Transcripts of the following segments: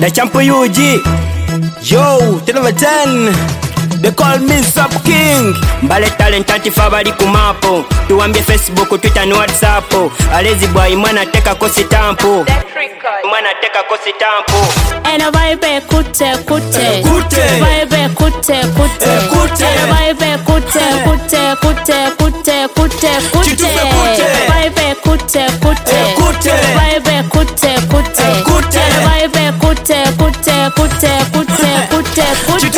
The champ UG. Yo, 10/10. They call me Sub King. Mbale talent antifa bali kumapo. Tuambie Facebook, Twitter ni WhatsApp. Alezi boy mwana teka kosi tampo. Mwana teka kosi tampo. Ena vibe kute kute. Vibe kute kute. Ena vibe kute kute kute kute kute kute. Vibe kute kute. Vibe kute kute. Ena vibe kute kute kute kute kute kute.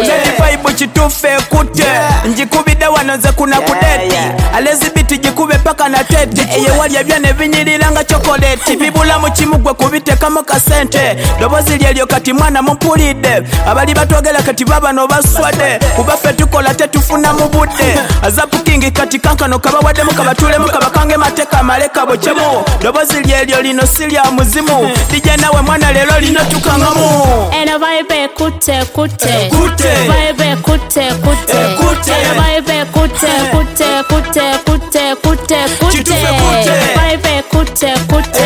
Vibe chitufe kute. Njikubida wanoze kuna kudeti. Alezi biti jikube paka na tete. Eye wali ya vyane vinyililanga chokoleti. Bibula mchimugwe kubite kama kasente. Dobozi lielio kati mwana mpulide. Abali batogela kati baba no baswade. Kubafe tukola tetufuna mubude. Azapu kingi kati kankano kaba wade mukaba tule mukaba kange mateka maleka bochemu. Dobozi lielio lino silia muzimu. Dije nawe mwana lelo lino tukangamu. Ena vibe kute kute. Vibe kute kute. Ena vibe kute kute kute kute kute kute. Vibe kute kute.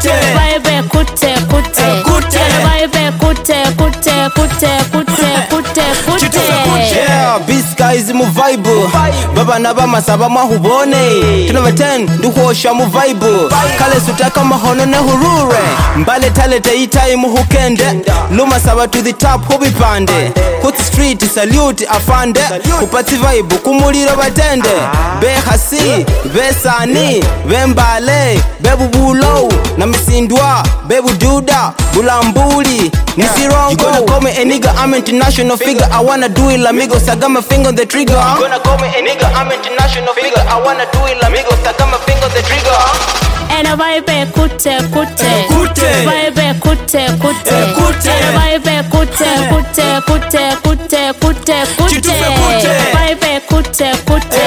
Vibe kute kute. Ena vibe kute kute kute kute kute kute. Yeah, this guy is mu vibe. Baba na bama saba mahubone. 10/10 nduhosha mu vibe. Kale sutaka mahono ne hurure. Mbale talete itai mu hukende. Luma saba to the top hobi pande. Hot street salute afande. Kupati vibe kumuliro batende. Be hasi, be sani, be mbale, be bubulo. Na misindwa, be bududa, bulambuli. Nisirongo. You gonna call me a nigga, I'm international figure. I wanna do it lamigo, sagama finger on the trigger. You gonna call me a nigga, I'm international figure. I wanna do it lamigo, sagama finger on the trigger. Ena vibe kute kute. Vibe kute kute. Ena vibe kute kute kute kute kute kute. Vibe kute kute.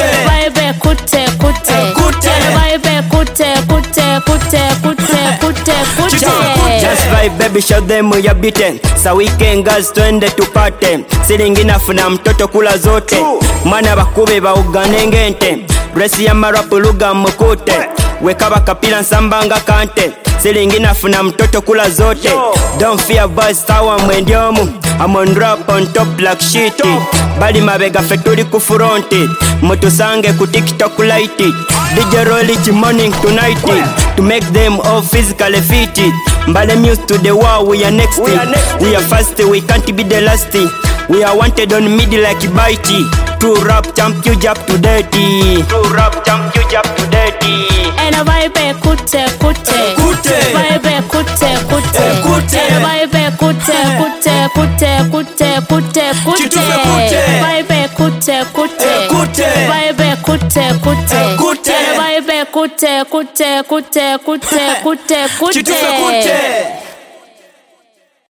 Vibe kute kute. Ena vibe kute kute kute kute kute kute. Just vibe baby, show them we are beaten. Sa weekend girls twende tupate. Silingi nafuna mtoto kula zote. Mana bakube ba uganengente. Dress ya marapu luga mukute. Weka bakapila nsambanga kante. Silingi nafuna mtoto kula zote. Don't fear boys tawa mwendiomu. I'm on rap on top like shit. Bali mabega feturi kufuronti. Mutusange ku TikTok light it. DJ roll it morning to night it. To make them all physically fit it. Mbale muse to the war, we are next. We are fast, we can't be the last. We are wanted on mid like bitey. To rap champ you jump to dirty. To rap champ you jump to dirty. Ena vibe kute kute. Vibe kute kute. Ena vibe kute kute kute kute kute kute. Vibe kute kute. Vibe kute kute. Ena vibe kute kute kute kute kute kute.